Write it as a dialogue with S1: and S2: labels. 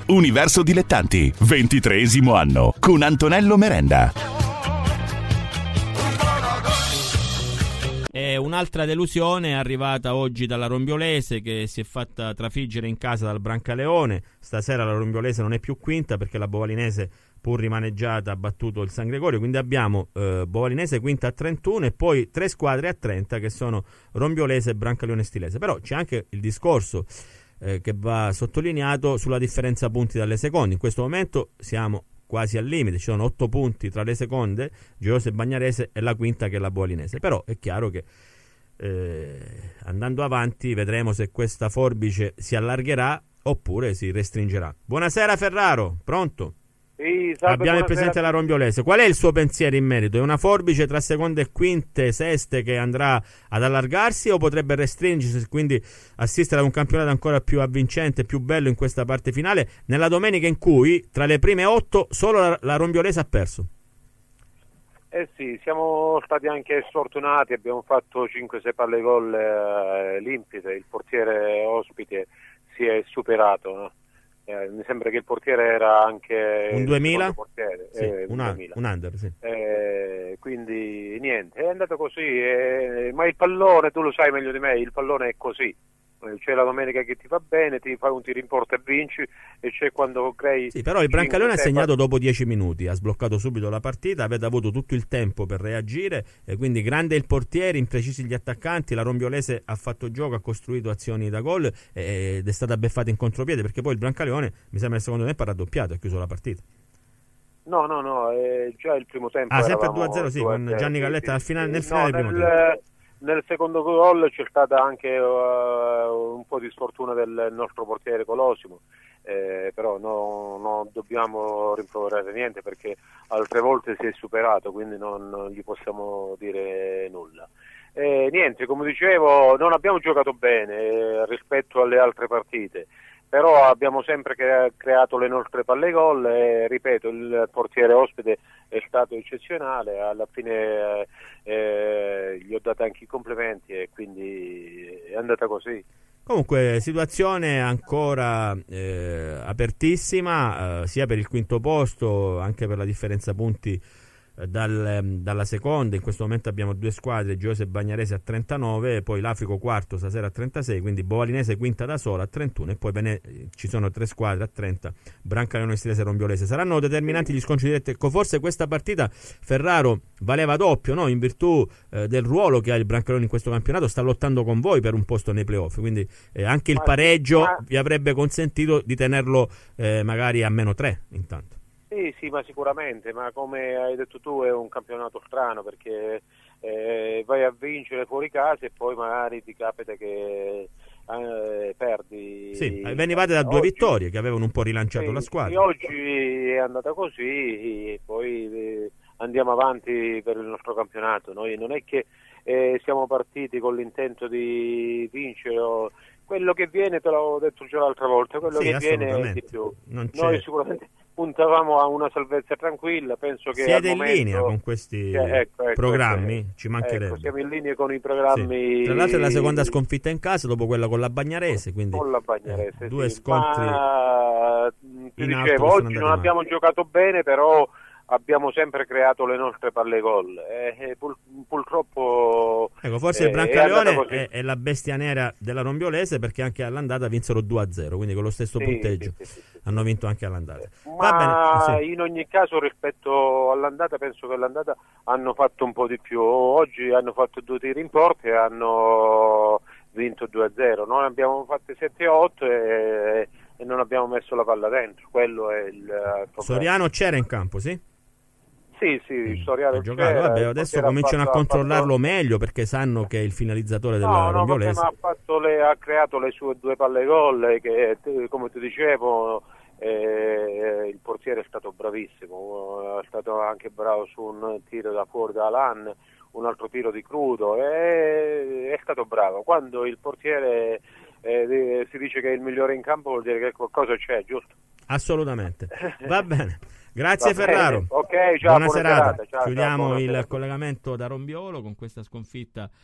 S1: Universo Dilettanti, 23° anno, con Antonello Merenda.
S2: E un'altra delusione è arrivata oggi dalla Rombiolese, che si è fatta trafiggere in casa dal Brancaleone. Stasera la Rombiolese non è più quinta perché la Bovalinese, pur rimaneggiata, ha battuto il San Gregorio. Quindi abbiamo Bovalinese quinta a 31 e poi 3 squadre a 30 che sono Rombiolese, Brancaleone e Stilese. Però c'è anche il discorso che va sottolineato sulla differenza punti dalle seconde. In questo momento siamo quasi al limite, ci sono 8 punti tra le seconde, Gioiosa e Bagnarese, e la quinta che è la Bovalinese. Però è chiaro che andando avanti vedremo se questa forbice si allargherà oppure si restringerà. Buonasera Ferraro, pronto?
S3: Sì, salve,
S2: abbiamo il presidente della Rombiolese. Qual è il suo pensiero in merito? È una forbice tra seconde e quinte, seste, che andrà ad allargarsi o potrebbe restringersi, quindi assistere ad un campionato ancora più avvincente, più bello in questa parte finale, nella domenica in cui tra le prime 8 solo la Rombiolese ha perso?
S3: Sì, siamo stati anche sfortunati, abbiamo fatto 5-6 palle gol limpide, il portiere ospite si è superato, no? Mi sembra che il portiere era anche
S2: un 2000?
S3: Portiere,
S2: sì, un under, sì.
S3: Quindi niente, è andato così, ma il pallone, tu lo sai meglio di me, il pallone è così. C'è la domenica che ti va bene, ti fai un tiro in porta e vinci, e c'è quando crei.
S2: Sì, però il Brancaleone ha segnato dopo 10 minuti, ha sbloccato subito la partita, avete avuto tutto il tempo per reagire, e quindi grande il portiere, imprecisi gli attaccanti, la Rombiolese ha fatto gioco, ha costruito azioni da gol ed è stata beffata in contropiede, perché poi il Brancaleone, mi sembra, secondo me, ha raddoppiato e ha chiuso la partita.
S3: No, già il primo tempo.
S2: Sempre 2-0, sì, con Gianni Galletta
S3: sì,
S2: nel finale del primo tempo.
S3: Nel secondo gol c'è stata anche un po' di sfortuna del nostro portiere Colosimo, però non dobbiamo rimproverare niente perché altre volte si è superato, quindi non gli possiamo dire nulla. Niente, come dicevo, non abbiamo giocato bene rispetto alle altre partite, però abbiamo sempre creato le nostre palle gol e, ripeto, il portiere ospite è stato eccezionale, alla fine gli ho dato anche i complimenti e quindi è andata così.
S2: Comunque situazione ancora apertissima, sia per il quinto posto, anche per la differenza punti dalla seconda. In questo momento abbiamo 2 squadre, Gioiosa e Bagnarese a 39, poi l'Africo quarto stasera a 36, quindi Bovalinese quinta da sola a 31 e poi ci sono 3 squadre a 30, Brancaleone, Stilese e Rombiolese. Saranno determinanti gli scontri diretti. Ecco, forse questa partita, Ferraro, valeva doppio, no? In virtù del ruolo che ha il Brancaleone in questo campionato, sta lottando con voi per un posto nei playoff, quindi anche il pareggio vi avrebbe consentito di tenerlo magari a -3 intanto.
S3: Sì, ma sicuramente, ma come hai detto tu è un campionato strano perché vai a vincere fuori casa e poi magari ti capita che perdi.
S2: Sì, venivate da 2 vittorie che avevano un po' rilanciato la squadra.
S3: E oggi è andata così e poi andiamo avanti per il nostro campionato. Noi non è che siamo partiti con l'intento di vincere, quello che viene, te l'avevo detto già l'altra volta, quello che viene è di più. Noi sicuramente puntavamo a una salvezza tranquilla, penso che
S2: siete
S3: al momento,
S2: in linea con questi programmi, ci mancherebbe.
S3: Siamo in linea con i programmi.
S2: Sì. Tra l'altro è la seconda sconfitta in casa dopo quella con la Bagnarese, quindi
S3: con la Bagnarese,
S2: 2 scontri.
S3: Ti dicevo, oggi non abbiamo giocato bene, però abbiamo sempre creato le nostre palle gol. Purtroppo
S2: forse il Brancaleone è la bestia nera della Rombiolese, perché anche all'andata vinsero 2-0, quindi con lo stesso punteggio hanno vinto anche all'andata.
S3: Ma in ogni caso rispetto all'andata penso che all'andata hanno fatto un po' di più. Oggi hanno fatto 2 tiri in porta e hanno vinto 2-0. Noi abbiamo fatto 7-8 e non abbiamo messo la palla dentro. Quello è il problema.
S2: Soriano c'era in campo, sì?
S3: Sì, Soriano
S2: c'era. Vabbè, adesso cominciano a controllarlo meglio perché sanno che è il finalizzatore della Rombiolese.
S3: Ha creato le sue 2 palle gol che, come ti dicevo, il portiere è stato bravissimo, è stato anche bravo su un tiro da fuori da Alan, un altro tiro di Crudo, è stato bravo. Quando il portiere si dice che è il migliore in campo vuol dire che qualcosa c'è, giusto?
S2: Assolutamente, va bene. Grazie Ferraro.
S3: Ok, ciao,
S2: buona serata.
S3: Ciao,
S2: chiudiamo
S3: buona
S2: il
S3: serata.
S2: collegamento da Rombiolo con questa sconfitta